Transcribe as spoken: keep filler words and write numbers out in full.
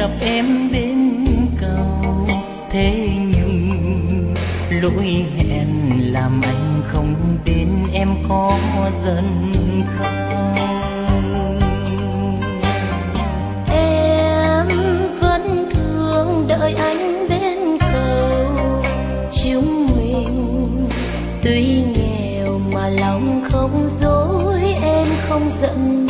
gặp em bên cầu, thế nhưng lỗi hẹn làm anh không đến, em có giận không? Em vẫn thương đợi anh bên cầu, chúng mình tuy nghèo mà lòng không dối, em không giận